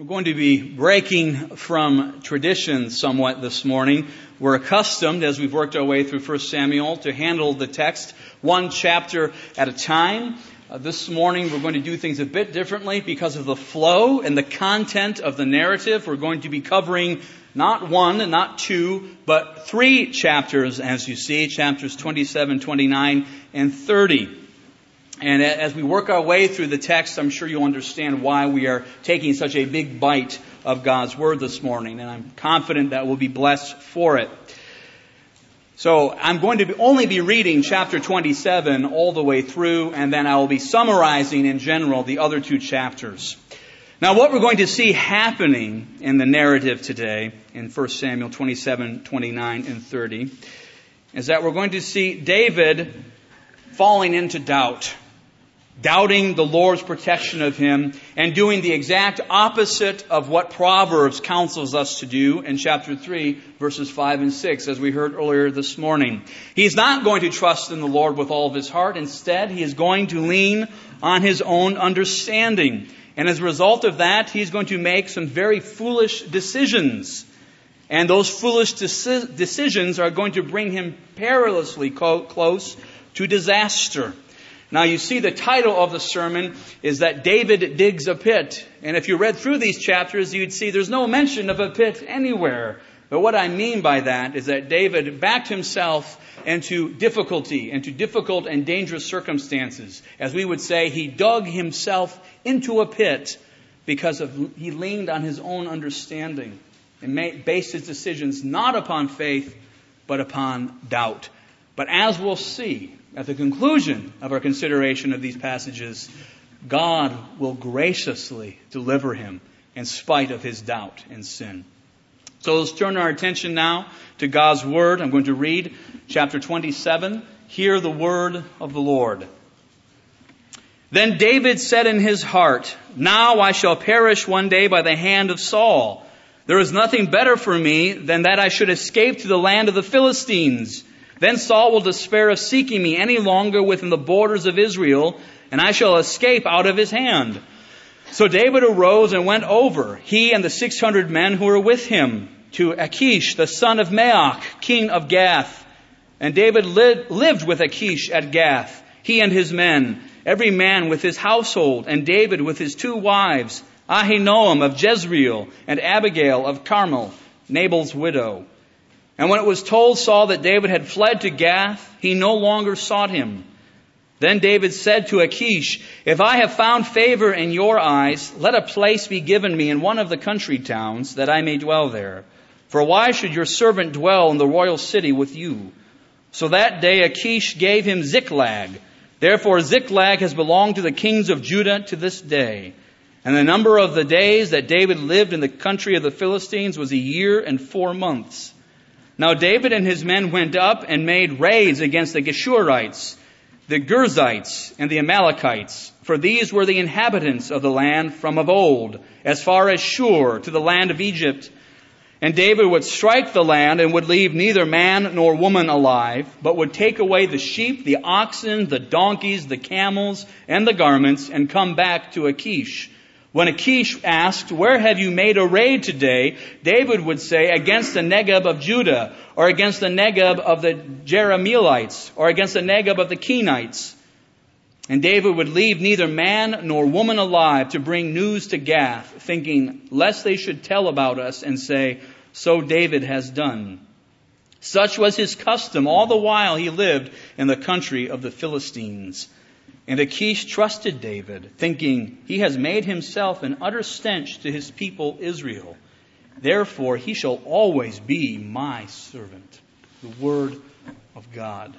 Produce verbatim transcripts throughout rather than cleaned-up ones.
We're going to be breaking from tradition somewhat this morning. We're accustomed, as we've worked our way through First Samuel, to handle the text one chapter at a time. Uh, this morning we're going to do things a bit differently because of the flow and the content of the narrative. We're going to be covering not one, not two, but three chapters, as you see, chapters twenty-seven, twenty-nine, and thirty. And as we work our way through the text, I'm sure you'll understand why we are taking such a big bite of God's Word this morning. And I'm confident that we'll be blessed for it. So I'm going to be, only be reading chapter twenty-seven all the way through, and then I will be summarizing in general the other two chapters. Now what we're going to see happening in the narrative today, in First Samuel twenty-seven, twenty-nine, and thirty, is that we're going to see David falling into doubt. Doubting the Lord's protection of him and doing the exact opposite of what Proverbs counsels us to do in chapter three, verses five and six, as we heard earlier this morning. He's not going to trust in the Lord with all of his heart. Instead, he is going to lean on his own understanding. And as a result of that, he's going to make some very foolish decisions. And those foolish deci- decisions are going to bring him perilously co- close to disaster. Now you see the title of the sermon is that David digs a pit. And if you read through these chapters, you'd see there's no mention of a pit anywhere. But what I mean by that is that David backed himself into difficulty, into difficult and dangerous circumstances. As we would say, he dug himself into a pit because of he leaned on his own understanding and made, based his decisions not upon faith, but upon doubt. But as we'll see, at the conclusion of our consideration of these passages, God will graciously deliver him in spite of his doubt and sin. So let's turn our attention now to God's Word. I'm going to read chapter twenty-seven. Hear the word of the Lord. Then David said in his heart, "Now I shall perish one day by the hand of Saul. There is nothing better for me than that I should escape to the land of the Philistines. Then Saul will despair of seeking me any longer within the borders of Israel, and I shall escape out of his hand." So David arose and went over, he and the six hundred men who were with him, to Achish, the son of Maoch, king of Gath. And David li- lived with Achish at Gath, he and his men, every man with his household, and David with his two wives, Ahinoam of Jezreel, and Abigail of Carmel, Nabal's widow. And when it was told Saul that David had fled to Gath, he no longer sought him. Then David said to Achish, "If I have found favor in your eyes, let a place be given me in one of the country towns, that I may dwell there. For why should your servant dwell in the royal city with you?" So that day Achish gave him Ziklag. Therefore Ziklag has belonged to the kings of Judah to this day. And the number of the days that David lived in the country of the Philistines was a year and four months. Now David and his men went up and made raids against the Geshurites, the Girzites, and the Amalekites, for these were the inhabitants of the land from of old, as far as Shur, to the land of Egypt. And David would strike the land and would leave neither man nor woman alive, but would take away the sheep, the oxen, the donkeys, the camels, and the garments, and come back to Achish. When Achish asked, "Where have you made a raid today?" David would say, "Against the Negeb of Judah, or against the Negeb of the Jerahmeelites, or against the Negeb of the Kenites." And David would leave neither man nor woman alive to bring news to Gath, thinking, lest they should tell about us and say, "So David has done." Such was his custom all the while he lived in the country of the Philistines. And Achish trusted David, thinking, "He has made himself an utter stench to his people Israel. Therefore he shall always be my servant." The word of God.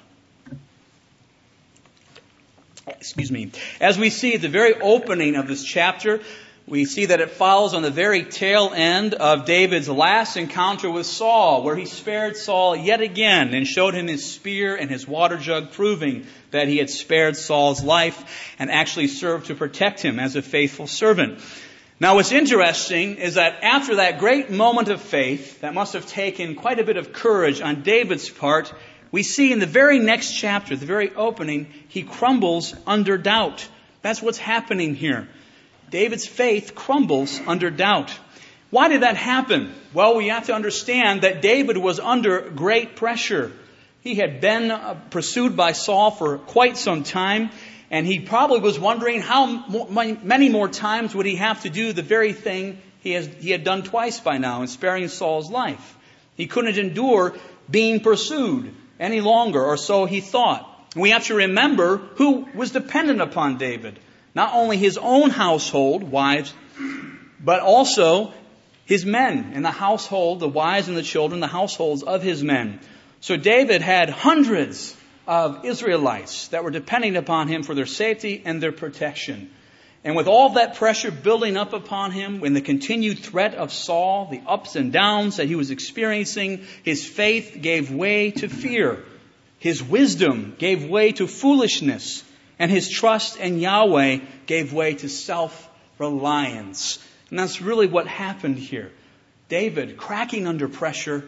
Excuse me. As we see at the very opening of this chapter, we see that it follows on the very tail end of David's last encounter with Saul, where he spared Saul yet again and showed him his spear and his water jug, proving that he had spared Saul's life and actually served to protect him as a faithful servant. Now what's interesting is that after that great moment of faith, that must have taken quite a bit of courage on David's part, we see in the very next chapter, the very opening, he crumbles under doubt. That's what's happening here. David's faith crumbles under doubt. Why did that happen? Well, we have to understand that David was under great pressure. He had been uh, pursued by Saul for quite some time, and he probably was wondering how mo- many more times would he have to do the very thing he, has, he had done twice by now in sparing Saul's life. He couldn't endure being pursued any longer, or so he thought. We have to remember who was dependent upon David. Not only his own household, wives, but also his men in the household, the wives and the children, the households of his men. So David had hundreds of Israelites that were depending upon him for their safety and their protection. And with all that pressure building up upon him, when the continued threat of Saul, the ups and downs that he was experiencing, his faith gave way to fear. His wisdom gave way to foolishness. And his trust in Yahweh gave way to self-reliance. And that's really what happened here. David, cracking under pressure,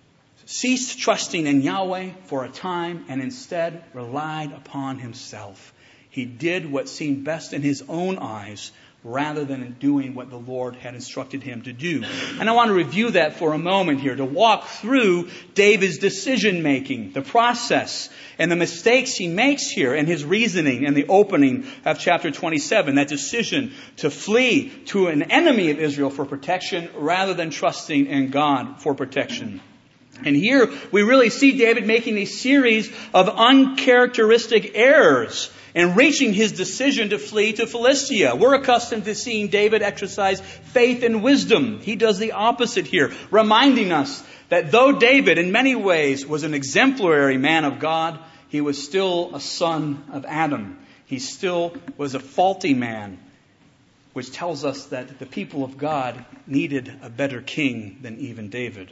ceased trusting in Yahweh for a time and instead relied upon himself. He did what seemed best in his own eyes rather than in doing what the Lord had instructed him to do. And I want to review that for a moment here, to walk through David's decision making, the process, and the mistakes he makes here in his reasoning in the opening of chapter twenty-seven, that decision to flee to an enemy of Israel for protection rather than trusting in God for protection. And here we really see David making a series of uncharacteristic errors and reaching his decision to flee to Philistia. We're accustomed to seeing David exercise faith and wisdom. He does the opposite here, reminding us that though David in many ways was an exemplary man of God, he was still a son of Adam. He still was a faulty man, which tells us that the people of God needed a better king than even David.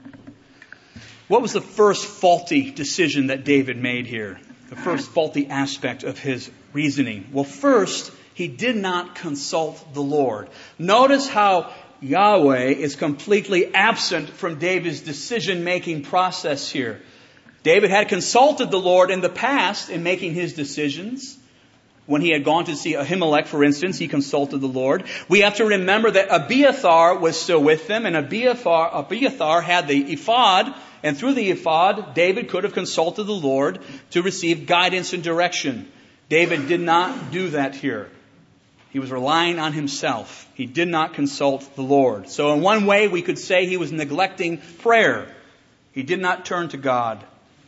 What was the first faulty decision that David made here? The first faulty aspect of his reasoning. Well, first, he did not consult the Lord. Notice how Yahweh is completely absent from David's decision-making process here. David had consulted the Lord in the past in making his decisions. When he had gone to see Ahimelech, for instance, he consulted the Lord. We have to remember that Abiathar was still with them, and Abiathar, Abiathar had the ephod, and through the ephod, David could have consulted the Lord to receive guidance and direction. David did not do that here. He was relying on himself. He did not consult the Lord. So in one way, we could say he was neglecting prayer. He did not turn to God.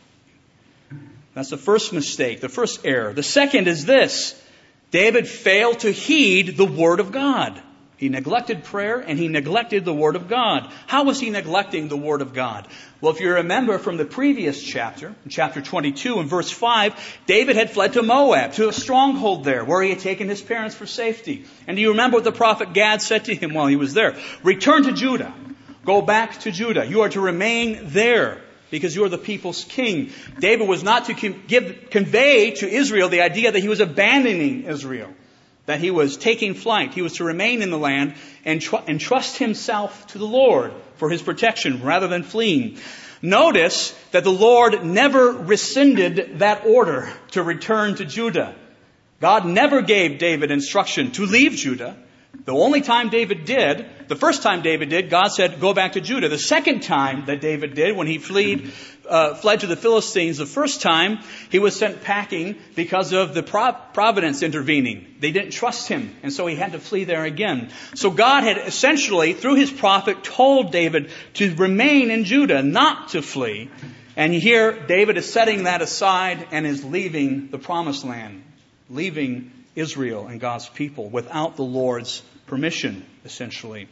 That's the first mistake, the first error. The second is this. David failed to heed the Word of God. He neglected prayer and he neglected the Word of God. How was he neglecting the Word of God? Well, if you remember from the previous chapter, in chapter twenty-two and verse five, David had fled to Moab, to a stronghold there, where he had taken his parents for safety. And do you remember what the prophet Gad said to him while he was there? Return to Judah. Go back to Judah. You are to remain there, because you are the people's king. David was not to give, convey to Israel the idea that he was abandoning Israel, that he was taking flight. He was to remain in the land and, tr- and trust himself to the Lord for his protection rather than fleeing. Notice that the Lord never rescinded that order to return to Judah. God never gave David instruction to leave Judah. The only time David did, the first time David did, God said, go back to Judah. The second time that David did, when he fled, uh, fled to the Philistines, the first time, he was sent packing because of the providence intervening. They didn't trust him, and so he had to flee there again. So God had essentially, through his prophet, told David to remain in Judah, not to flee. And here, David is setting that aside and is leaving the promised land, leaving Israel and God's people without the Lord's permission, essentially.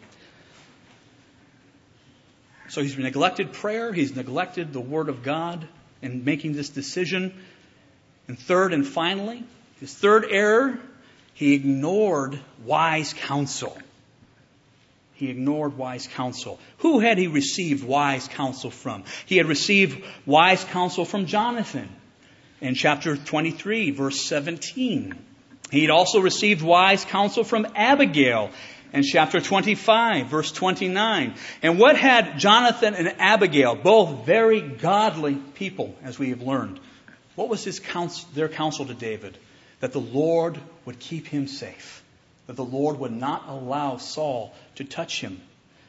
So he's neglected prayer. He's neglected the Word of God in making this decision. And third and finally, his third error, he ignored wise counsel. He ignored wise counsel. Who had he received wise counsel from? He had received wise counsel from Jonathan in chapter twenty-three, verse seventeen. He'd also received wise counsel from Abigail in chapter twenty-five, verse twenty-nine. And what had Jonathan and Abigail, both very godly people, as we have learned, what was his counsel, their counsel to David? That the Lord would keep him safe. that the Lord would not allow Saul to touch him.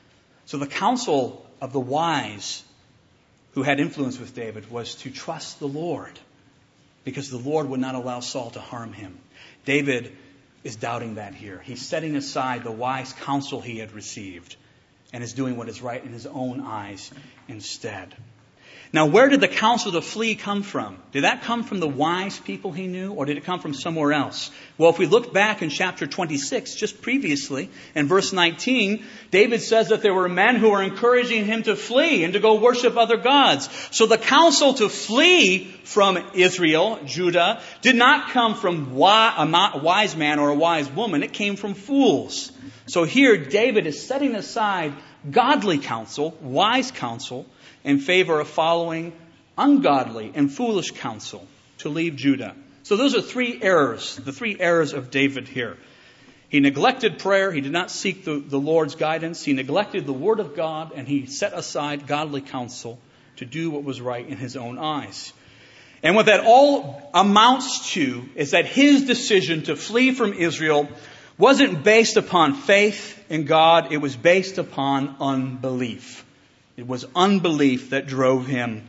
So the counsel of the wise who had influence with David was to trust the Lord, because the Lord would not allow Saul to harm him. David is doubting that here. He's setting aside the wise counsel he had received and is doing what is right in his own eyes instead. Now, where did the counsel to flee come from? Did that come from the wise people he knew, or did it come from somewhere else? Well, if we look back in chapter twenty-six, just previously, in verse nineteen, David says that there were men who were encouraging him to flee and to go worship other gods. So the counsel to flee from Israel, Judah, did not come from a wise man or a wise woman. It came from fools. So here, David is setting aside godly counsel, wise counsel, in favor of following ungodly and foolish counsel to leave Judah. So those are three errors, the three errors of David here. He neglected prayer. He did not seek the, the Lord's guidance. He neglected the Word of God, and he set aside godly counsel to do what was right in his own eyes. And what that all amounts to is that his decision to flee from Israel wasn't based upon faith in God. It was based upon unbelief. It was unbelief that drove him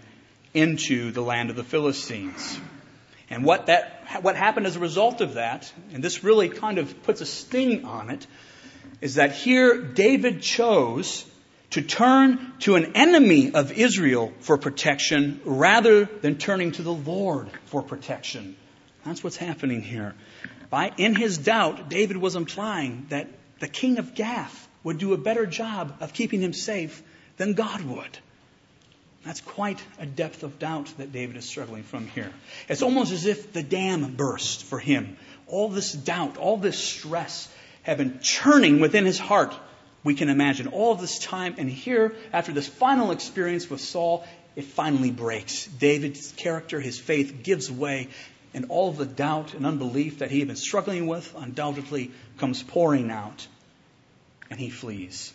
into the land of the Philistines. And what that, what happened as a result of that, and this really kind of puts a sting on it, is that here David chose to turn to an enemy of Israel for protection rather than turning to the Lord for protection. That's what's happening here. By, in his doubt, David was implying that the king of Gath would do a better job of keeping him safe than God would. That's quite a depth of doubt that David is struggling from here. It's almost as if the dam burst for him. All this doubt, all this stress have been churning within his heart. We can imagine all of this time. And here, after this final experience with Saul, it finally breaks. David's character, his faith gives way. And all of the doubt and unbelief that he had been struggling with undoubtedly comes pouring out. And he flees.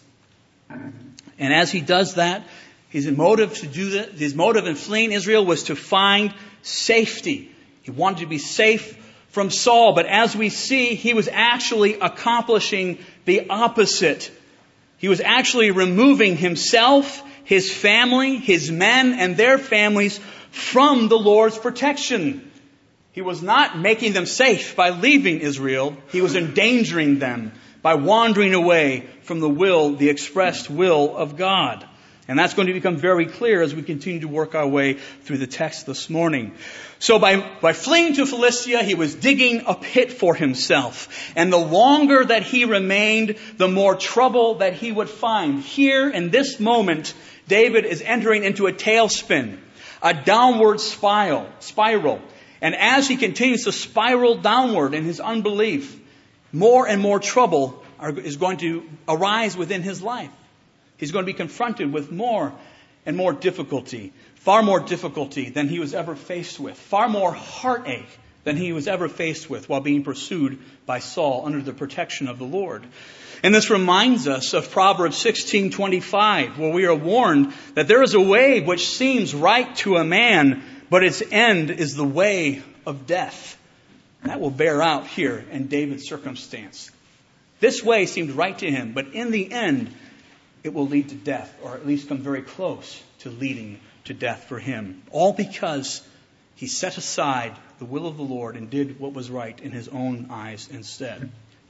And as he does that, his motive to do that, his motive in fleeing Israel was to find safety. He wanted to be safe from Saul. But as we see, he was actually accomplishing the opposite. He was actually removing himself, his family, his men, and their families from the Lord's protection. He was not making them safe by leaving Israel. He was endangering them by wandering away from the will, the expressed will of God. And that's going to become very clear as we continue to work our way through the text this morning. So by, by fleeing to Philistia, he was digging a pit for himself. And the longer that he remained, the more trouble that he would find. Here, in this moment, David is entering into a tailspin, a downward spiral. spiral. And as he continues to spiral downward in his unbelief, more and more trouble are, is going to arise within his life. He's going to be confronted with more and more difficulty, far more difficulty than he was ever faced with, far more heartache than he was ever faced with while being pursued by Saul under the protection of the Lord. And this reminds us of Proverbs sixteen twenty-five, where we are warned that there is a way which seems right to a man, but its end is the way of death. That will bear out here in David's circumstance. This way seemed right to him, but in the end, it will lead to death, or at least come very close to leading to death for him. All because he set aside the will of the Lord and did what was right in his own eyes instead.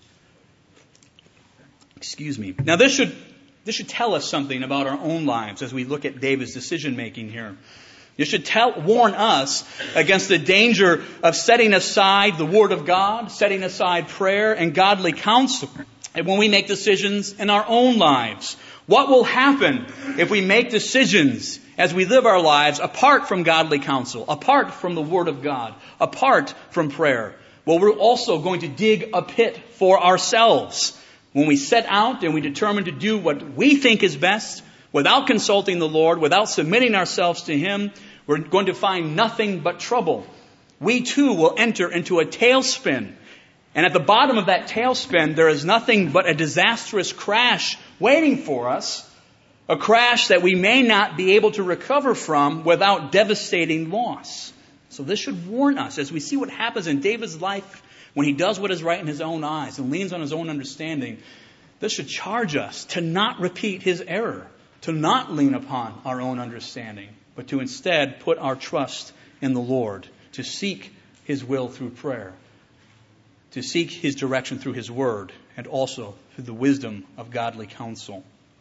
Excuse me. Now this should, this should tell us something about our own lives as we look at David's decision making here. It should tell, warn us against the danger of setting aside the Word of God, setting aside prayer and godly counsel, and when we make decisions in our own lives. What will happen if we make decisions as we live our lives apart from godly counsel, apart from the Word of God, apart from prayer? Well, we're also going to dig a pit for ourselves. When we set out and we determine to do what we think is best, without consulting the Lord, without submitting ourselves to Him, we're going to find nothing but trouble. We too will enter into a tailspin. And at the bottom of that tailspin, there is nothing but a disastrous crash waiting for us. A crash that we may not be able to recover from without devastating loss. So this should warn us as we see what happens in David's life when he does what is right in his own eyes and leans on his own understanding, this should charge us to not repeat his error, to not lean upon our own understanding, but to instead put our trust in the Lord, to seek his will through prayer, to seek his direction through his word, and also through the wisdom of godly counsel.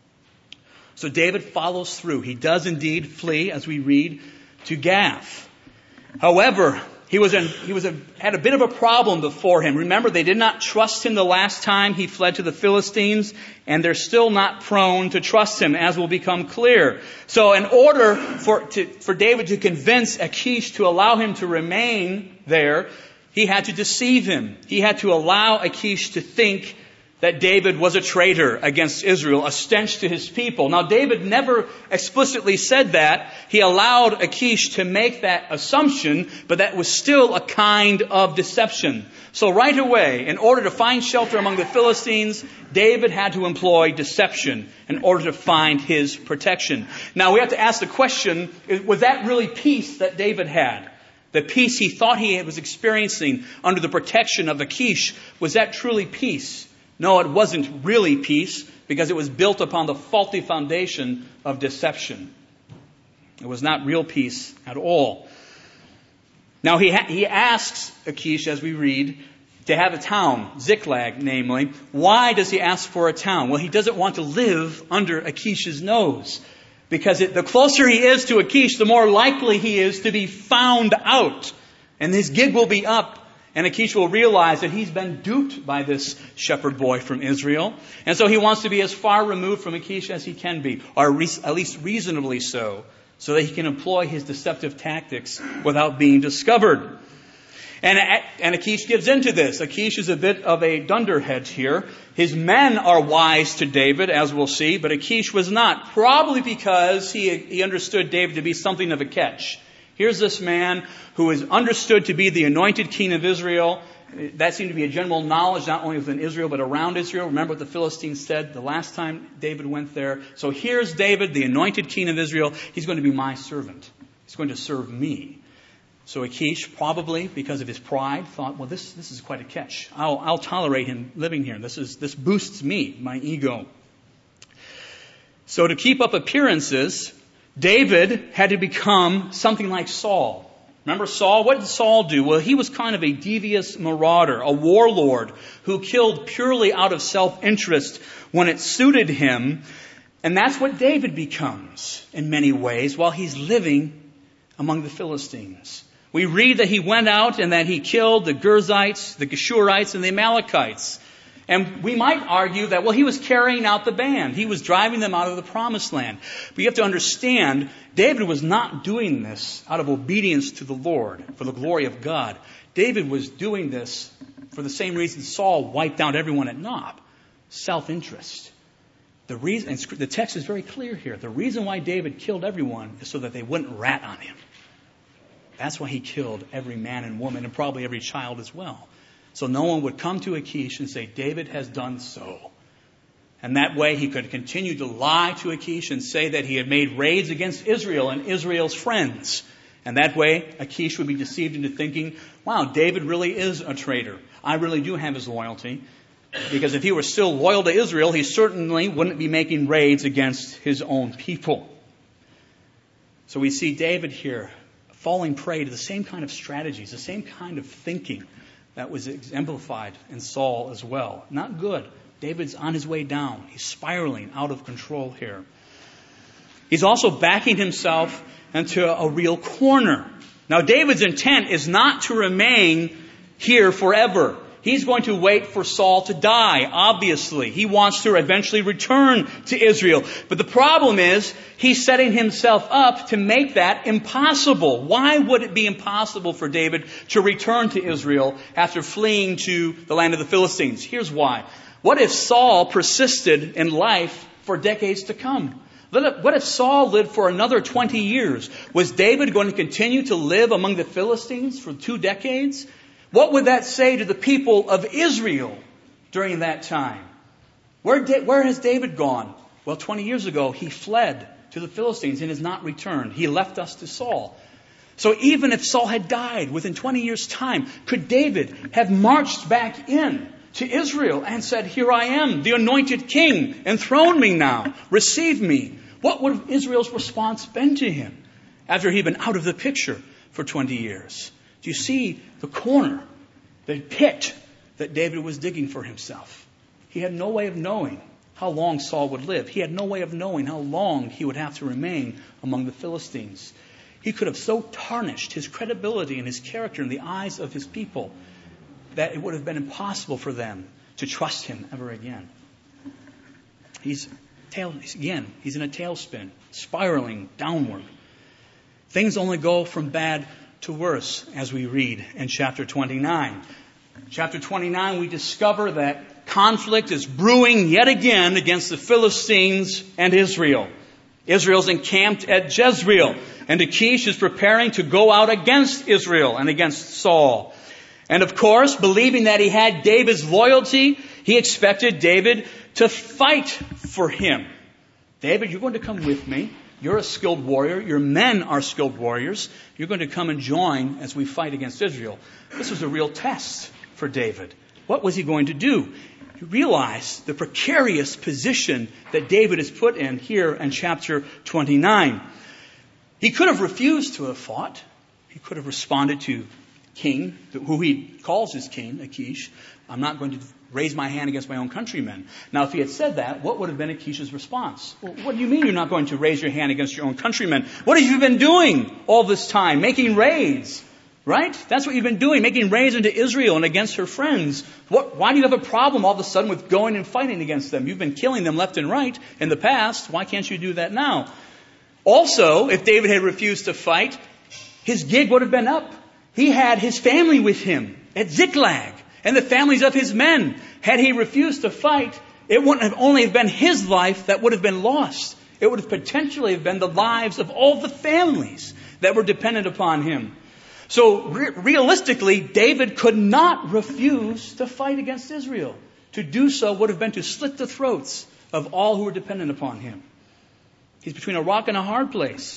So David follows through. He does indeed flee, as we read, to Gath. However, he was in, he was a, had a bit of a problem before him. Remember, they did not trust him the last time he fled to the Philistines, and they're still not prone to trust him, as will become clear. So in order for, to, for David to convince Achish to allow him to remain there, he had to deceive him. He had to allow Achish to think that David was a traitor against Israel, a stench to his people. Now, David never explicitly said that. He allowed Achish to make that assumption, but that was still a kind of deception. So right away, in order to find shelter among the Philistines, David had to employ deception in order to find his protection. Now, we have to ask the question, was that really peace that David had? The peace he thought he was experiencing under the protection of Achish, was that truly peace? No, it wasn't really peace, because it was built upon the faulty foundation of deception. It was not real peace at all. Now he ha- he asks Achish, as we read, to have a town, Ziklag namely. Why does he ask for a town? Well, he doesn't want to live under Achish's nose. Because it, the closer he is to Achish, the more likely he is to be found out. And his gig will be up. And Achish will realize that he's been duped by this shepherd boy from Israel. And so he wants to be as far removed from Achish as he can be, or re- at least reasonably so, so that he can employ his deceptive tactics without being discovered. And, and Achish gives into this. Achish is a bit of a dunderhead here. His men are wise to David, as we'll see, but Achish was not, probably because he, he understood David to be something of a catch. Here's this man who is understood to be the anointed king of Israel. That seemed to be a general knowledge, not only within Israel, but around Israel. Remember what the Philistines said the last time David went there. So here's David, the anointed king of Israel. He's going to be my servant. He's going to serve me. So Achish, probably because of his pride, thought, well, this, this is quite a catch. I'll, I'll tolerate him living here. This is, this boosts me, my ego. So to keep up appearances, David had to become something like Saul. Remember Saul? What did Saul do? Well, he was kind of a devious marauder, a warlord who killed purely out of self-interest when it suited him. And that's what David becomes in many ways while he's living among the Philistines. We read that he went out and that he killed the Gerzites, the Geshurites, and the Amalekites. And we might argue that, well, he was carrying out the band. He was driving them out of the promised land. But you have to understand, David was not doing this out of obedience to the Lord, for the glory of God. David was doing this for the same reason Saul wiped out everyone at Nob. Self-interest. The reason, and the text is very clear here. The reason why David killed everyone is so that they wouldn't rat on him. That's why he killed every man and woman, and probably every child as well. So no one would come to Achish and say, David has done so. And that way he could continue to lie to Achish and say that he had made raids against Israel and Israel's friends. And that way Achish would be deceived into thinking, wow, David really is a traitor. I really do have his loyalty. Because if he were still loyal to Israel, he certainly wouldn't be making raids against his own people. So we see David here falling prey to the same kind of strategies, the same kind of thinking that was exemplified in Saul as well. Not good. David's on his way down. He's spiraling out of control here. He's also backing himself into a real corner. Now, David's intent is not to remain here forever. He's going to wait for Saul to die, obviously. He wants to eventually return to Israel. But the problem is, he's setting himself up to make that impossible. Why would it be impossible for David to return to Israel after fleeing to the land of the Philistines? Here's why. What if Saul persisted in life for decades to come? What if Saul lived for another twenty years? Was David going to continue to live among the Philistines for two decades? What would that say to the people of Israel during that time? Where, where has David gone? Well, twenty years ago, he fled to the Philistines and has not returned. He left us to Saul. So even if Saul had died within twenty years' time, could David have marched back in to Israel and said, "Here I am, the anointed king, enthrone me now, receive me"? What would Israel's response been to him after he'd been out of the picture for twenty years? Do you see the corner, the pit that David was digging for himself? He had no way of knowing how long Saul would live. He had no way of knowing how long he would have to remain among the Philistines. He could have so tarnished his credibility and his character in the eyes of his people that it would have been impossible for them to trust him ever again. He's tail, again, he's in a tailspin, spiraling downward. Things only go from bad to worse as we read in chapter twenty-nine. Chapter twenty-nine, we discover that conflict is brewing yet again against the Philistines and Israel. Israel's encamped at Jezreel, and Achish is preparing to go out against Israel and against Saul. And of course, believing that he had David's loyalty, he expected David to fight for him. David, you're going to come with me. You're a skilled warrior. Your men are skilled warriors. You're going to come and join as we fight against Israel. This was a real test for David. What was he going to do? You realize the precarious position that David is put in here in chapter twenty-nine. He could have refused to have fought. He could have responded to king, who he calls his king, Achish. I'm not going to raise my hand against my own countrymen. Now, if he had said that, what would have been Achish's response? Well, what do you mean you're not going to raise your hand against your own countrymen? What have you been doing all this time? Making raids, right? That's what you've been doing, making raids into Israel and against her friends. What, why do you have a problem all of a sudden with going and fighting against them? You've been killing them left and right in the past. Why can't you do that now? Also, if David had refused to fight, his gig would have been up. He had his family with him at Ziklag and the families of his men. Had he refused to fight, it wouldn't have only have been his life that would have been lost. It would have potentially have been the lives of all the families that were dependent upon him. So re- realistically, David could not refuse to fight against Israel. To do so would have been to slit the throats of all who were dependent upon him. He's between a rock and a hard place.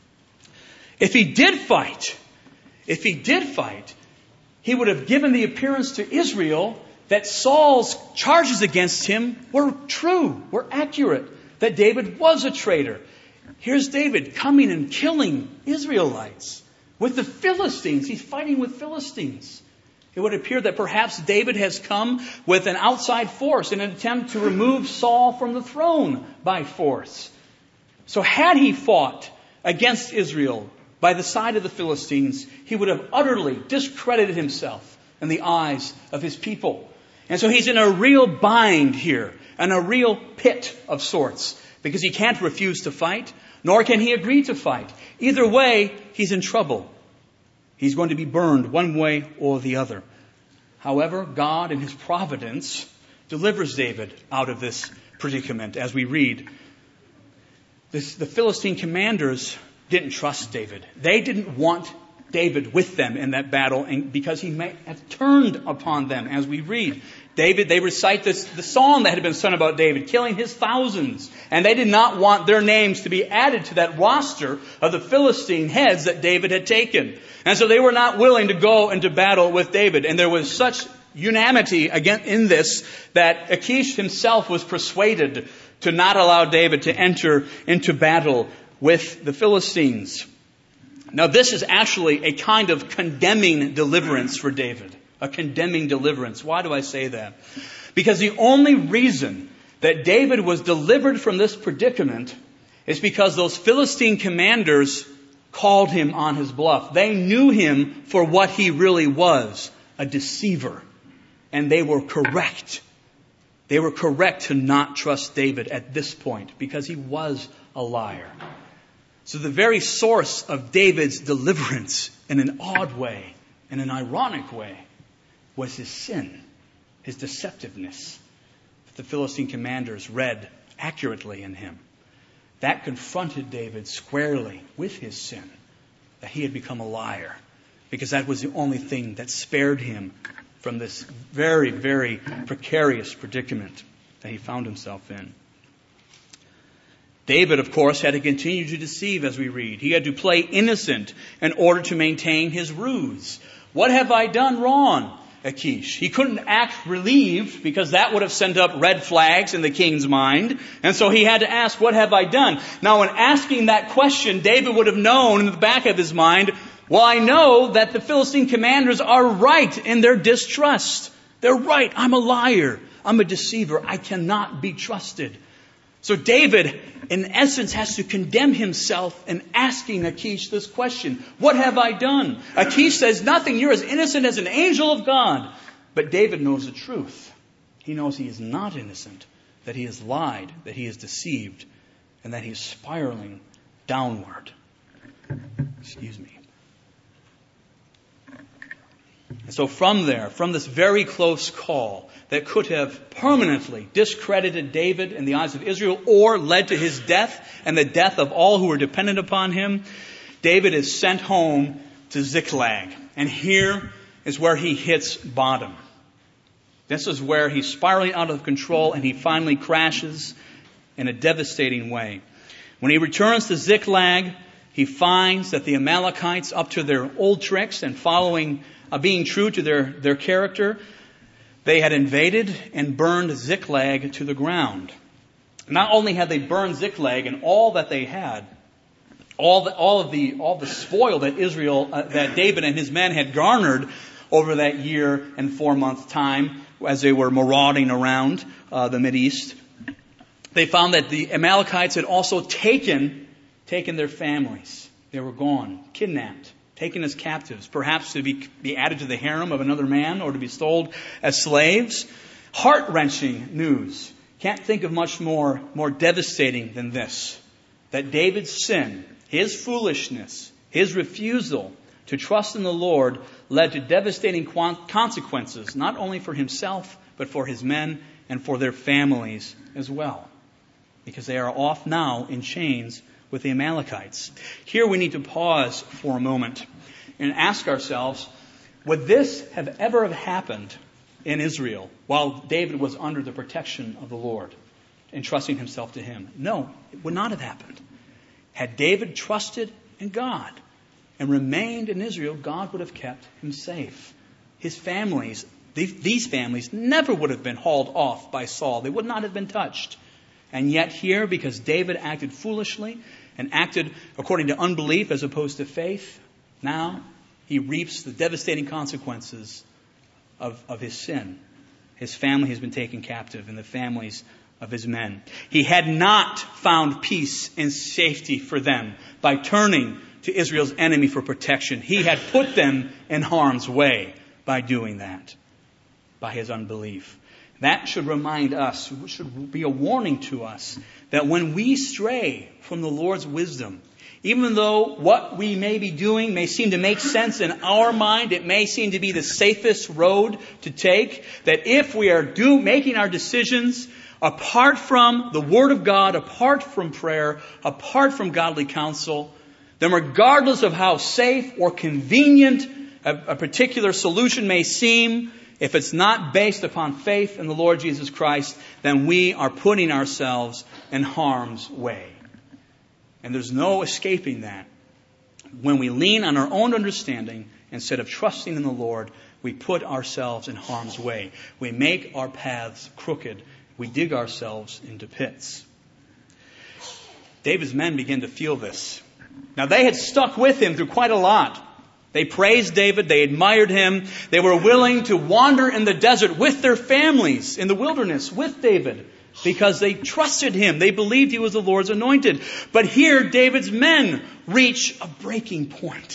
If he did fight, if he did fight, he would have given the appearance to Israel that Saul's charges against him were true, were accurate, that David was a traitor. Here's David coming and killing Israelites with the Philistines. He's fighting with Philistines. It would appear that perhaps David has come with an outside force in an attempt to remove Saul from the throne by force. So had he fought against Israel by the side of the Philistines, he would have utterly discredited himself in the eyes of his people. And so he's in a real bind here, and a real pit of sorts, because he can't refuse to fight, nor can he agree to fight. Either way, he's in trouble. He's going to be burned one way or the other. However, God in his providence delivers David out of this predicament. As we read, this, the Philistine commanders didn't trust David. They didn't want David with them in that battle, and because he may have turned upon them, as we read. David, they recite this, the song that had been sung about David, killing his thousands. And they did not want their names to be added to that roster of the Philistine heads that David had taken. And so they were not willing to go into battle with David. And there was such unanimity again in this that Achish himself was persuaded to not allow David to enter into battle with the Philistines. Now, this is actually a kind of condemning deliverance for David. A condemning deliverance. Why do I say that? Because the only reason that David was delivered from this predicament is because those Philistine commanders called him on his bluff. They knew him for what he really was, a deceiver. And they were correct. They were correct to not trust David at this point because he was a liar. So the very source of David's deliverance, in an odd way, in an ironic way, was his sin, his deceptiveness, that the Philistine commanders read accurately in him. That confronted David squarely with his sin, that he had become a liar, because that was the only thing that spared him from this very, very precarious predicament that he found himself in. David, of course, had to continue to deceive, as we read. He had to play innocent in order to maintain his ruse. What have I done wrong, Achish? He couldn't act relieved because that would have sent up red flags in the king's mind. And so he had to ask, what have I done? Now, in asking that question, David would have known in the back of his mind, well, I know that the Philistine commanders are right in their distrust. They're right. I'm a liar. I'm a deceiver. I cannot be trusted. So David, in essence, has to condemn himself in asking Achish this question. What have I done? Achish says nothing. You're as innocent as an angel of God. But David knows the truth. He knows he is not innocent, that he has lied, that he has deceived, and that he is spiraling downward. Excuse me. And so from there, from this very close call that could have permanently discredited David in the eyes of Israel or led to his death and the death of all who were dependent upon him, David is sent home to Ziklag. And here is where he hits bottom. This is where he's spiraling out of control and he finally crashes in a devastating way. When he returns to Ziklag, he finds that the Amalekites, up to their old tricks and following Uh, being true to their, their character, they had invaded and burned Ziklag to the ground. Not only had they burned Ziklag and all that they had, all the, all of the all the spoil that Israel, uh, that David and his men had garnered over that year and four month time as they were marauding around uh, the Mideast, they found that the Amalekites had also taken taken their families. They were gone, kidnapped, taken as captives, perhaps to be, be added to the harem of another man or to be sold as slaves. Heart-wrenching news. Can't think of much more, more devastating than this. That David's sin, his foolishness, his refusal to trust in the Lord led to devastating consequences, not only for himself, but for his men and for their families as well. Because they are off now in chains with the Amalekites. Here we need to pause for a moment and ask ourselves, would this have ever have happened in Israel while David was under the protection of the Lord, entrusting himself to him? No, it would not have happened. Had David trusted in God and remained in Israel, God would have kept him safe. His families, these families, never would have been hauled off by Saul. They would not have been touched. And yet here, because David acted foolishly and acted according to unbelief as opposed to faith, now he reaps the devastating consequences of, of his sin. His family has been taken captive and the families of his men. He had not found peace and safety for them by turning to Israel's enemy for protection. He had put them in harm's way by doing that, by his unbelief. That should remind us, should be a warning to us, that when we stray from the Lord's wisdom, even though what we may be doing may seem to make sense in our mind, it may seem to be the safest road to take, that if we are do, making our decisions apart from the Word of God, apart from prayer, apart from godly counsel, then regardless of how safe or convenient a, a particular solution may seem, if it's not based upon faith in the Lord Jesus Christ, then we are putting ourselves in harm's way. And there's no escaping that. When we lean on our own understanding instead of trusting in the Lord, we put ourselves in harm's way. We make our paths crooked. We dig ourselves into pits. David's men begin to feel this. Now they had stuck with him through quite a lot. They praised David. They admired him. They were willing to wander in the desert with their families in the wilderness with David because they trusted him. They believed he was the Lord's anointed. But here, David's men reach a breaking point.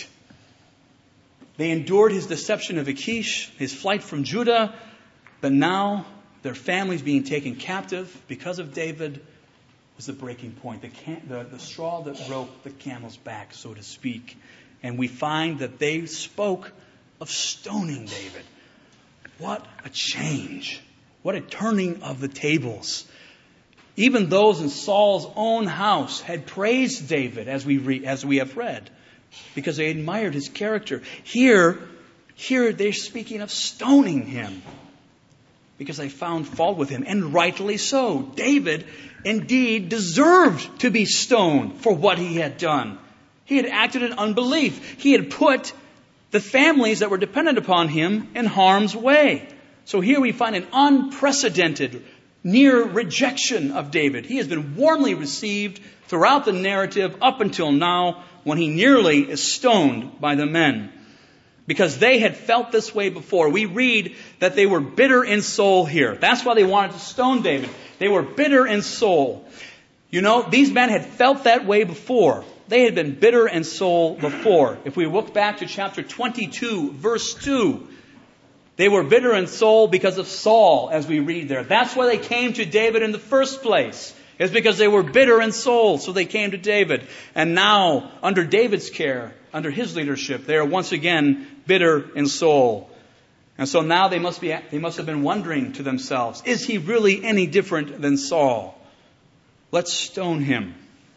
They endured his deception of Achish, his flight from Judah, but now their families being taken captive because of David was the breaking point, the, can- the, the straw that broke the camel's back, so to speak. And we find that they spoke of stoning David. What a change. What a turning of the tables. Even those in Saul's own house had praised David, as we re- as we have read, because they admired his character. Here, here they're speaking of stoning him. because they found fault with him, and rightly so. David indeed deserved to be stoned for what he had done. He had acted in unbelief. He had put the families that were dependent upon him in harm's way. So here we find an unprecedented, near rejection of David. He has been warmly received throughout the narrative up until now, when he nearly is stoned by the men. Because they had felt this way before. We read that they were bitter in soul here. That's why they wanted to stone David. They were bitter in soul. You know, these men had felt that way before. They had been bitter in soul before. If we look back to chapter twenty-two, verse two, they were bitter in soul because of Saul, as we read there. That's why they came to David in the first place. It's because they were bitter in soul, so they came to David. And now, under David's care, under his leadership, they are once again bitter in soul. And so now they must be, they must have been wondering to themselves, is he really any different than Saul? Let's stone him.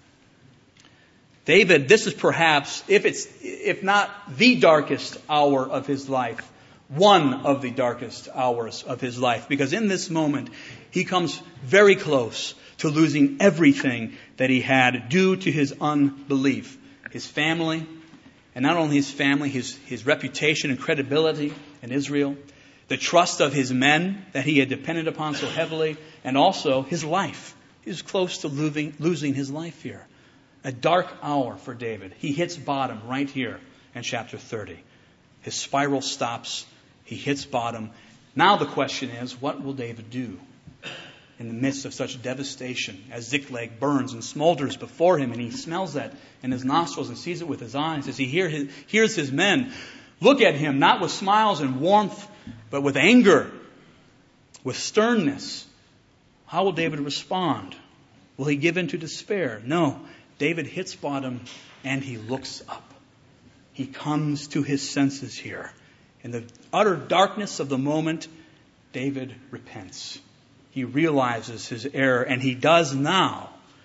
David, this is perhaps, if it's, if not the darkest hour of his life, one of the darkest hours of his life. Because in this moment, he comes very close to losing everything that he had due to his unbelief. His family, and not only his family, his, his reputation and credibility in Israel, the trust of his men that he had depended upon so heavily, and also his life. He was close to losing, losing his life here. A dark hour for David. He hits bottom right here in chapter thirty. His spiral stops. He hits bottom. Now the question is, what will David do in the midst of such devastation as Ziklag burns and smolders before him, and he smells that in his nostrils and sees it with his eyes as he hear his, hears his men look at him, not with smiles and warmth, but with anger, with sternness. How will David respond? Will he give in to despair? No. David hits bottom and he looks up. He comes to his senses here. In the utter darkness of the moment, David repents. He realizes his error, and he does now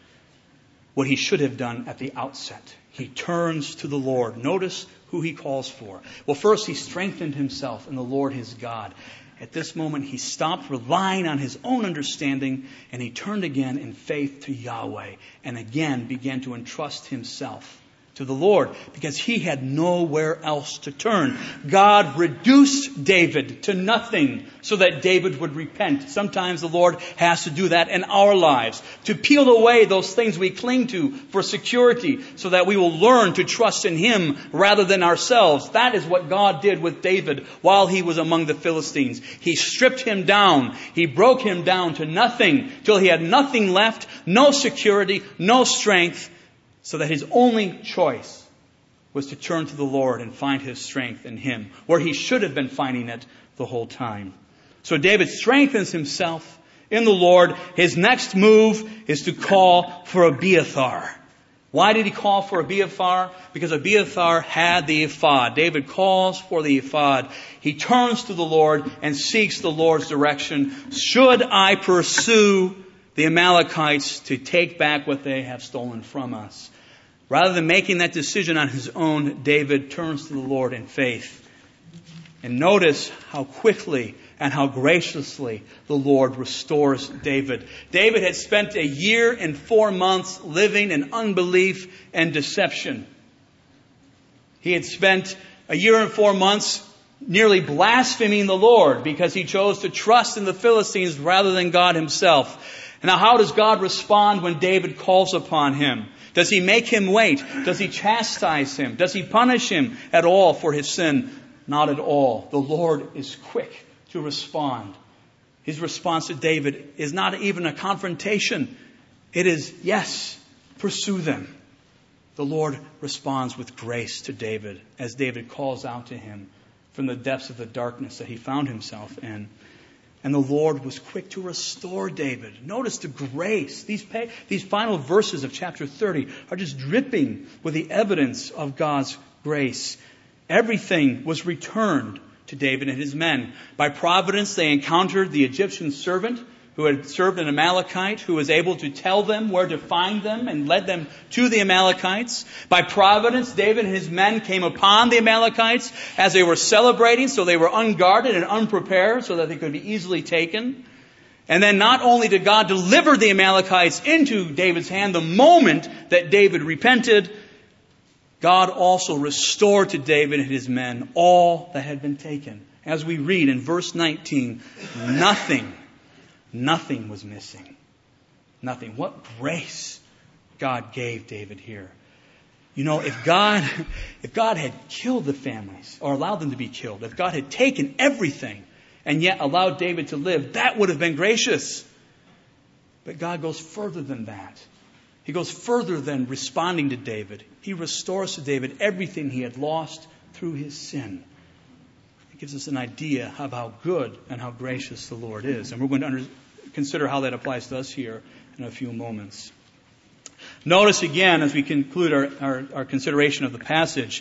what he should have done at the outset. He turns to the Lord. Notice who he calls for. Well, first, he strengthened himself in the Lord his God. At this moment, he stopped relying on his own understanding, and he turned again in faith to Yahweh, and again began to entrust himself to the Lord, because he had nowhere else to turn. God reduced David to nothing so that David would repent. Sometimes the Lord has to do that in our lives, to peel away those things we cling to for security, so that we will learn to trust in him rather than ourselves. That is what God did with David while he was among the Philistines. He stripped him down. He broke him down to nothing till he had nothing left, no security, no strength, so that his only choice was to turn to the Lord and find his strength in him, where he should have been finding it the whole time. So David strengthens himself in the Lord. His next move is to call for Abiathar. Why did he call for Abiathar? Because Abiathar had the ephod. David calls for the ephod. He turns to the Lord and seeks the Lord's direction. Should I pursue the Amalekites to take back what they have stolen from us? Rather than making that decision on his own, David turns to the Lord in faith. And notice how quickly and how graciously the Lord restores David. David had spent a year and four months living in unbelief and deception. He had spent a year and four months nearly blaspheming the Lord because he chose to trust in the Philistines rather than God himself. Now, how does God respond when David calls upon him? Does he make him wait? Does he chastise him? Does he punish him at all for his sin? Not at all. The Lord is quick to respond. His response to David is not even a confrontation. It is, yes, pursue them. The Lord responds with grace to David as David calls out to him from the depths of the darkness that he found himself in. And the Lord was quick to restore David. Notice the grace. These, pa- these final verses of chapter thirty are just dripping with the evidence of God's grace. Everything was returned to David and his men. By providence, they encountered the Egyptian servant who had served an Amalekite, who was able to tell them where to find them and led them to the Amalekites. By providence, David and his men came upon the Amalekites as they were celebrating, so they were unguarded and unprepared so that they could be easily taken. And then not only did God deliver the Amalekites into David's hand the moment that David repented, God also restored to David and his men all that had been taken. As we read in verse nineteen, nothing, nothing was missing. Nothing. What grace God gave David here. You know, if God, if God had killed the families or allowed them to be killed, if God had taken everything and yet allowed David to live, that would have been gracious. But God goes further than that. He goes further than responding to David. He restores to David everything he had lost through his sin. It gives us an idea of how good and how gracious the Lord is. And we're going to under, consider how that applies to us here in a few moments. Notice again, as we conclude our, our, our consideration of the passage,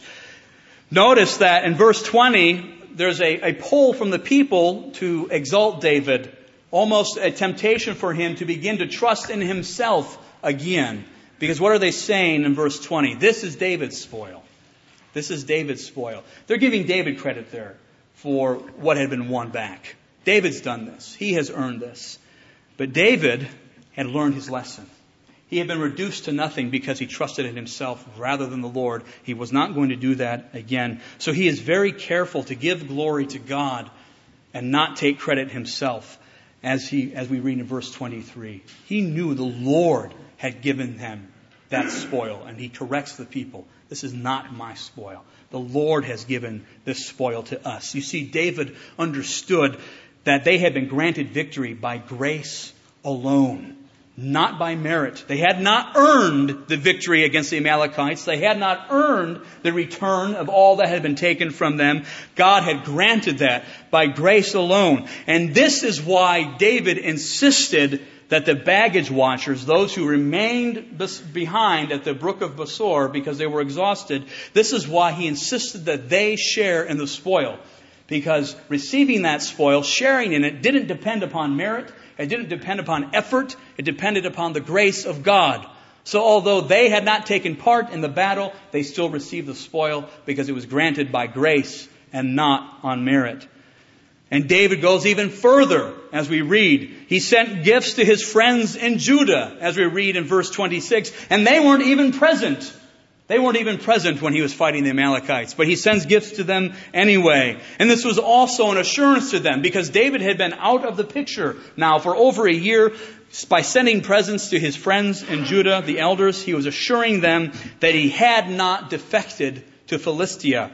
notice that in verse twenty, there's a, a pull from the people to exalt David, almost a temptation for him to begin to trust in himself again. Because what are they saying in verse twenty? This is David's spoil. This is David's spoil. They're giving David credit there for what had been won back. David's done this. He has earned this. But David had learned his lesson. He had been reduced to nothing because he trusted in himself rather than the Lord. He was not going to do that again. So he is very careful to give glory to God and not take credit himself, as he, as we read in verse twenty-three. He knew the Lord had given him that spoil, and he corrects the people. This is not my spoil. The Lord has given this spoil to us. You see, David understood that they had been granted victory by grace alone, not by merit. They had not earned the victory against the Amalekites. They had not earned the return of all that had been taken from them. God had granted that by grace alone. And this is why David insisted that the baggage watchers, those who remained behind at the brook of Besor because they were exhausted, this is why he insisted that they share in the spoil. Because receiving that spoil, sharing in it, didn't depend upon merit. It didn't depend upon effort. It depended upon the grace of God. So although they had not taken part in the battle, they still received the spoil because it was granted by grace and not on merit. And David goes even further as we read. He sent gifts to his friends in Judah, as we read in verse twenty-six, and they weren't even present. They weren't even present when he was fighting the Amalekites, but he sends gifts to them anyway. And this was also an assurance to them because David had been out of the picture now for over a year. By sending presents to his friends in Judah, the elders, he was assuring them that he had not defected to Philistia.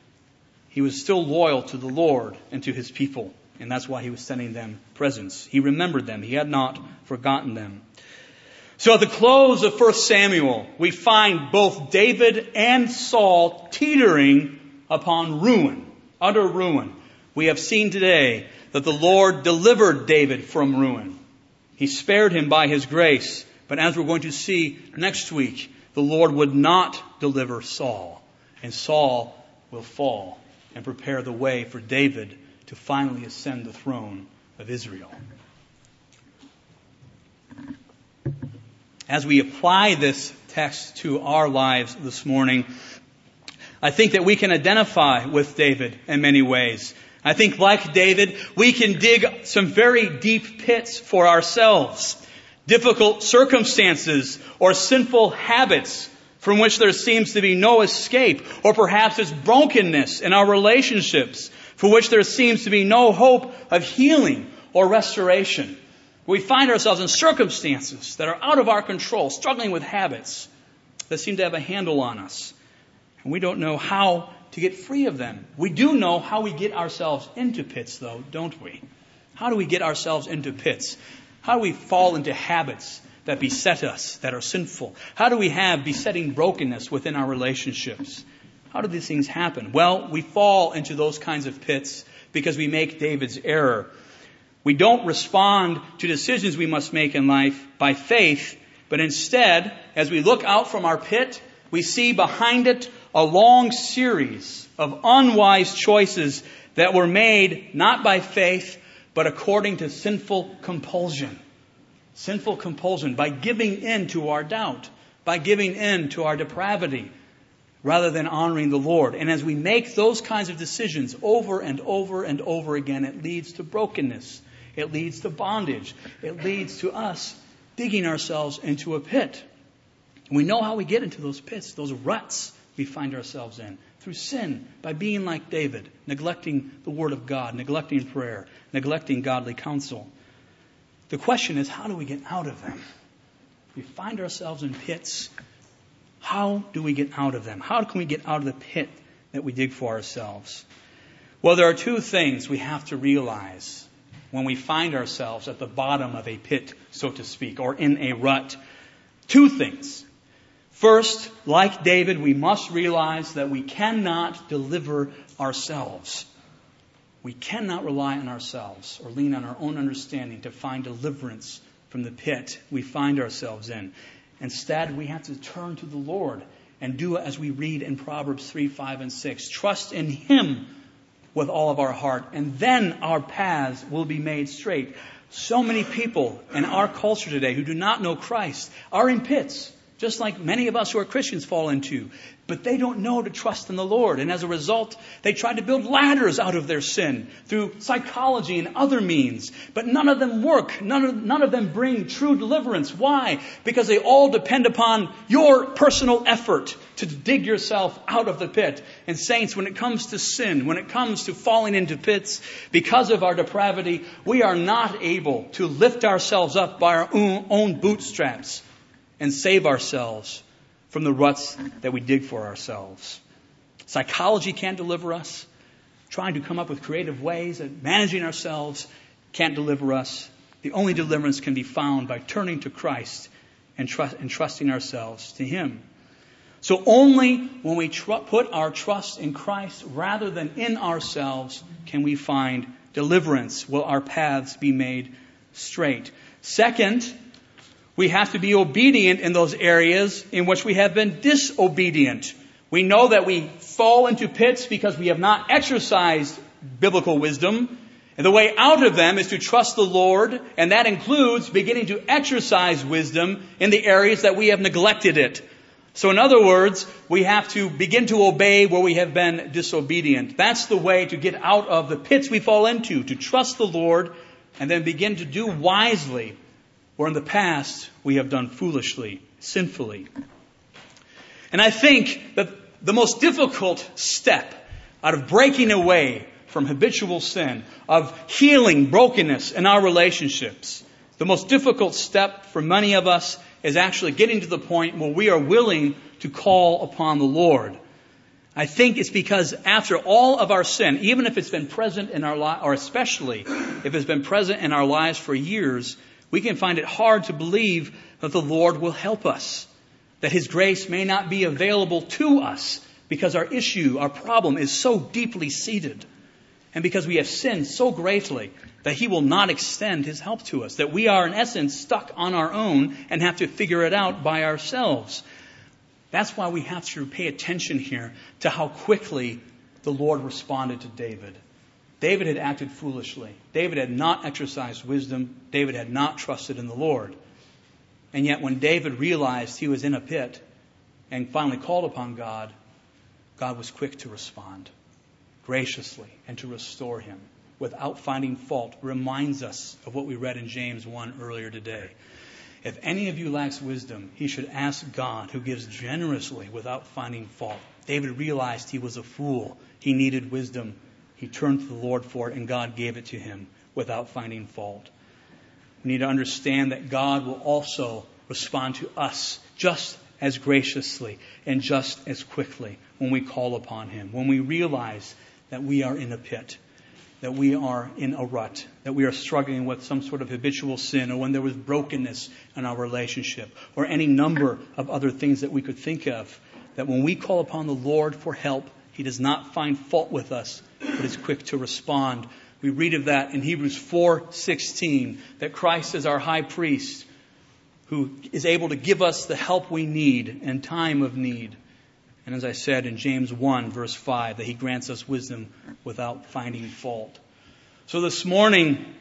He was still loyal to the Lord and to his people, and that's why he was sending them presents. He remembered them. He had not forgotten them. So at the close of First Samuel, we find both David and Saul teetering upon ruin, utter ruin. We have seen today that the Lord delivered David from ruin. He spared him by his grace. But as we're going to see next week, the Lord would not deliver Saul. And Saul will fall and prepare the way for David to finally ascend the throne of Israel. As we apply this text to our lives this morning, I think that we can identify with David in many ways. I think like David, we can dig some very deep pits for ourselves. Difficult circumstances or sinful habits from which there seems to be no escape. Or perhaps it's brokenness in our relationships for which there seems to be no hope of healing or restoration. We find ourselves in circumstances that are out of our control, struggling with habits that seem to have a handle on us. And we don't know how to get free of them. We do know how we get ourselves into pits, though, don't we? How do we get ourselves into pits? How do we fall into habits that beset us, that are sinful? How do we have besetting brokenness within our relationships? How do these things happen? Well, we fall into those kinds of pits because we make David's error. We don't respond to decisions we must make in life by faith, but instead, as we look out from our pit, we see behind it a long series of unwise choices that were made not by faith, but according to sinful compulsion. Sinful compulsion, by giving in to our doubt, by giving in to our depravity, rather than honoring the Lord. And as we make those kinds of decisions over and over and over again, it leads to brokenness. It leads to bondage. It leads to us digging ourselves into a pit. We know how we get into those pits, those ruts we find ourselves in. Through sin, by being like David, neglecting the Word of God, neglecting prayer, neglecting godly counsel. The question is, how do we get out of them? We find ourselves in pits. How do we get out of them? How can we get out of the pit that we dig for ourselves? Well, there are two things we have to realize when we find ourselves at the bottom of a pit, so to speak, or in a rut. Two things. First, like David, we must realize that we cannot deliver ourselves. We cannot rely on ourselves or lean on our own understanding to find deliverance from the pit we find ourselves in. Instead, we have to turn to the Lord and do as we read in Proverbs three, five, and six. Trust in Him with all of our heart, and then our paths will be made straight. So many people in our culture today who do not know Christ are in pits, just like many of us who are Christians fall into. But they don't know to trust in the Lord. And as a result, they try to build ladders out of their sin through psychology and other means. But none of them work. None of, none of them bring true deliverance. Why? Because they all depend upon your personal effort to dig yourself out of the pit. And saints, when it comes to sin, when it comes to falling into pits, because of our depravity, we are not able to lift ourselves up by our own, own bootstraps and save ourselves from the ruts that we dig for ourselves. Psychology can't deliver us. Trying to come up with creative ways at managing ourselves can't deliver us. The only deliverance can be found by turning to Christ and, trust, and trusting ourselves to Him. So only when we tr- put our trust in Christ rather than in ourselves can we find deliverance. Will our paths be made straight? Second, we have to be obedient in those areas in which we have been disobedient. We know that we fall into pits because we have not exercised biblical wisdom. And the way out of them is to trust the Lord. And that includes beginning to exercise wisdom in the areas that we have neglected it. So in other words, we have to begin to obey where we have been disobedient. That's the way to get out of the pits we fall into, to trust the Lord and then begin to do wisely where in the past we have done foolishly, sinfully. And I think that the most difficult step out of breaking away from habitual sin, of healing brokenness in our relationships, the most difficult step for many of us is actually getting to the point where we are willing to call upon the Lord. I think it's because after all of our sin, even if it's been present in our lives, or especially if it's been present in our lives for years, we can find it hard to believe that the Lord will help us, that His grace may not be available to us because our issue, our problem is so deeply seated, and because we have sinned so greatly that He will not extend His help to us, that we are in essence stuck on our own and have to figure it out by ourselves. That's why we have to pay attention here to how quickly the Lord responded to David. David had acted foolishly. David had not exercised wisdom. David had not trusted in the Lord. And yet when David realized he was in a pit and finally called upon God, God was quick to respond graciously and to restore him without finding fault. Reminds us of what we read in James one earlier today. If any of you lacks wisdom, he should ask God, who gives generously without finding fault. David realized he was a fool. He needed wisdom. He turned to the Lord for it, and God gave it to him without finding fault. We need to understand that God will also respond to us just as graciously and just as quickly when we call upon Him, when we realize that we are in a pit, that we are in a rut, that we are struggling with some sort of habitual sin, or when there was brokenness in our relationship, or any number of other things that we could think of, that when we call upon the Lord for help, He does not find fault with us, but is quick to respond. We read of that in Hebrews four sixteen, that Christ is our high priest who is able to give us the help we need in time of need. And as I said in James one verse five, that He grants us wisdom without finding fault. So this morning,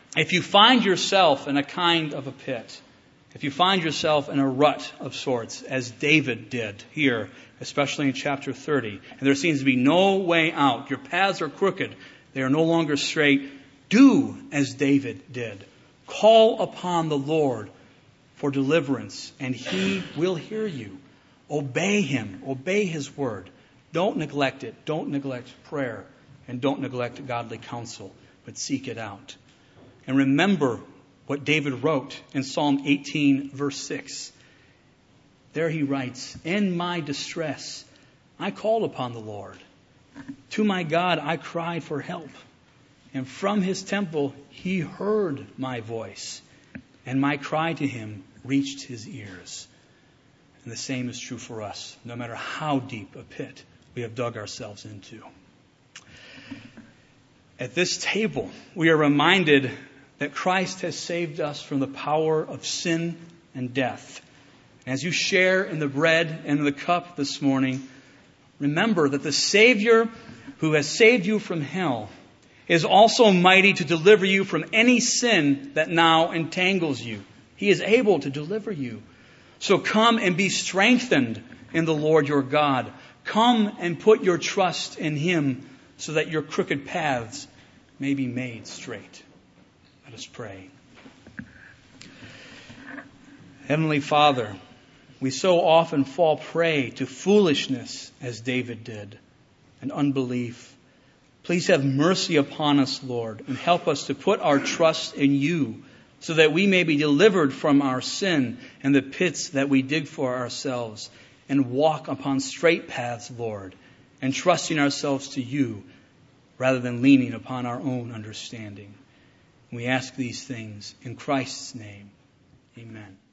If you find yourself in a kind of a pit, if you find yourself in a rut of sorts, as David did here, especially in chapter thirty, and there seems to be no way out, your paths are crooked, they are no longer straight, do as David did. Call upon the Lord for deliverance, and He will hear you. Obey Him. Obey His word. Don't neglect it. Don't neglect prayer. And don't neglect godly counsel, but seek it out. And remember what David wrote in Psalm eighteen, verse six. There he writes, in my distress, I called upon the Lord. To my God, I cried for help. And from His temple, He heard my voice. And my cry to Him reached His ears. And the same is true for us, no matter how deep a pit we have dug ourselves into. At this table, we are reminded that Christ has saved us from the power of sin and death. And as you share in the bread and the cup this morning, remember that the Savior who has saved you from hell is also mighty to deliver you from any sin that now entangles you. He is able to deliver you. So come and be strengthened in the Lord your God. Come and put your trust in Him so that your crooked paths may be made straight. Let us pray. Heavenly Father, we so often fall prey to foolishness as David did, and unbelief. Please have mercy upon us, Lord, and help us to put our trust in You so that we may be delivered from our sin and the pits that we dig for ourselves and walk upon straight paths, Lord, and trusting ourselves to You rather than leaning upon our own understanding. We ask these things in Christ's name. Amen.